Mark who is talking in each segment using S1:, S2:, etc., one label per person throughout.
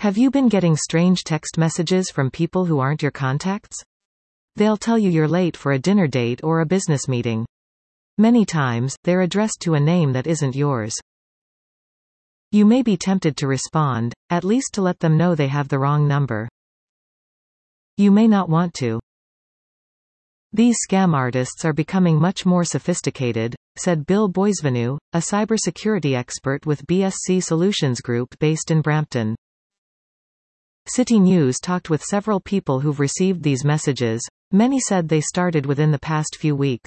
S1: Have you been getting strange text messages from people who aren't your contacts? They'll tell you you're late for a dinner date or a business meeting. Many times, they're addressed to a name that isn't yours. You may be tempted to respond, at least to let them know they have the wrong number. You may not want to. These scam artists are becoming much more sophisticated, said Bill Boisvenu, a cybersecurity expert with BSC Solutions Group based in Brampton. City News talked with several people who've received these messages. Many said they started within the past few weeks.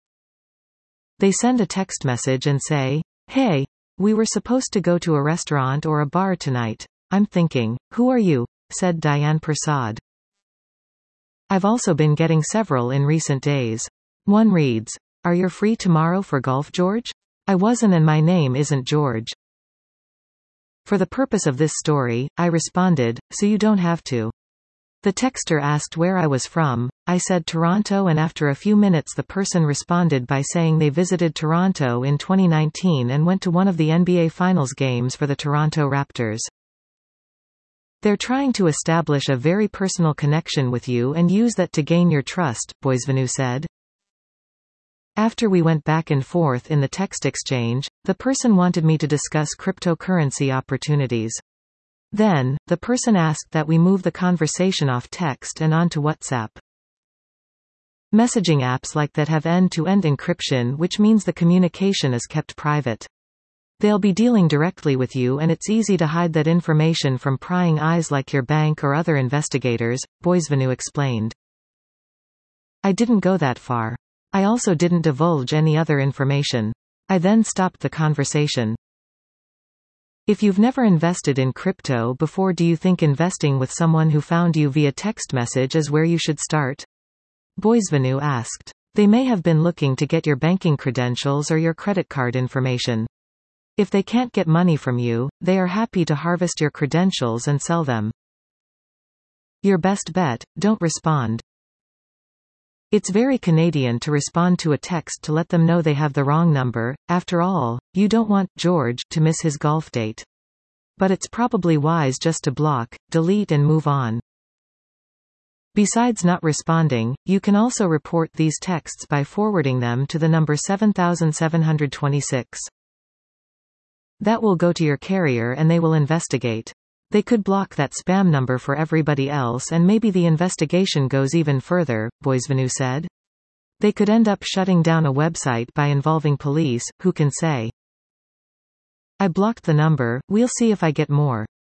S1: They send a text message and say, "Hey, we were supposed to go to a restaurant or a bar tonight. I'm thinking, who are you?" said Diane Prasad. I've also been getting several in recent days. One reads, "Are you free tomorrow for golf, George? I wasn't and my name isn't George." For the purpose of this story, I responded, "So you don't have to." The texter asked where I was from. I said Toronto, and after a few minutes the person responded by saying they visited Toronto in 2019 and went to one of the NBA Finals games for the Toronto Raptors. They're trying to establish a very personal connection with you and use that to gain your trust, Boisvenu said. After we went back and forth in the text exchange, the person wanted me to discuss cryptocurrency opportunities. Then, the person asked that we move the conversation off text and onto WhatsApp. Messaging apps like that have end-to-end encryption, which means the communication is kept private. They'll be dealing directly with you, and it's easy to hide that information from prying eyes like your bank or other investigators, Boisvenu explained. I didn't go that far. I also didn't divulge any other information. I then stopped the conversation. If you've never invested in crypto before, do you think investing with someone who found you via text message is where you should start? Boisvenu asked. They may have been looking to get your banking credentials or your credit card information. If they can't get money from you, they are happy to harvest your credentials and sell them. Your best bet, don't respond. It's very Canadian to respond to a text to let them know they have the wrong number. After all, you don't want George to miss his golf date. But it's probably wise just to block, delete and move on. Besides not responding, you can also report these texts by forwarding them to the number 7726. That will go to your carrier and they will investigate. They could block that spam number for everybody else, and maybe the investigation goes even further, Boisvenu said. They could end up shutting down a website by involving police, who can say, "I blocked the number, we'll see if I get more."